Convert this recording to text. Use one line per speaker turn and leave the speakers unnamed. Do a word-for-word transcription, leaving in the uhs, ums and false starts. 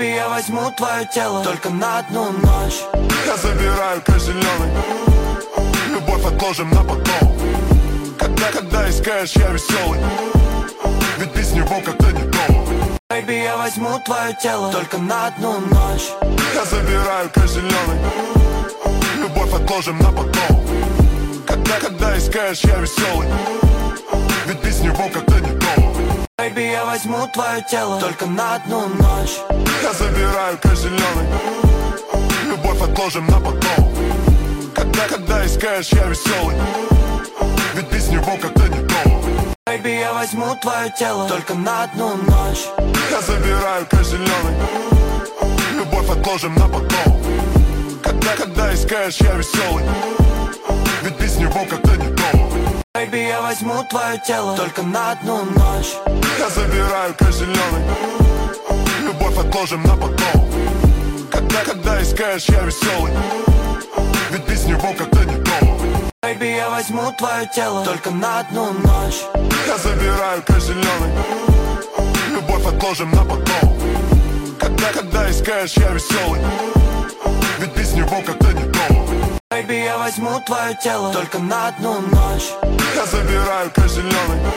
Baby, я возьму твое тело только на одну ночь.
Я забираю зеленый. Любовь отложим на потом. Когда, когда искаешь, я веселый. Ведь без него как-то не то.
Baby, я возьму твое тело только на одну ночь.
Я забираю зеленый. Любовь отложим на потом. Когда, когда искаешь, я веселый. Ведь без него как-то не то.
Baby, я возьму твое тело только на одну ночь.
Я забираю зеленый. Любовь отложим на потом. Когда, когда искаешь, я веселый. Ведь без него как-то не то.
Baby, я возьму твое тело только на одну ночь.
Я забираю зеленый. Любовь отложим на потом. Когда, когда искаешь, я веселый. Ведь без него как-то не то.
Baby, я возьму твое тело только на одну ночь.
Я забираю зеленый. Любовь отложим на потом. Когда, когда искаешь, я веселый. Ведь без него как-то не то.
Baby, я возьму твое тело только на одну ночь.
Я забираю зеленый. Любовь отложим на потом. Когда, когда искаешь, я веселый. Ведь без него как-то не то.
Baby, я возьму твое тело только на одну ночь.
Я забираю зеленый.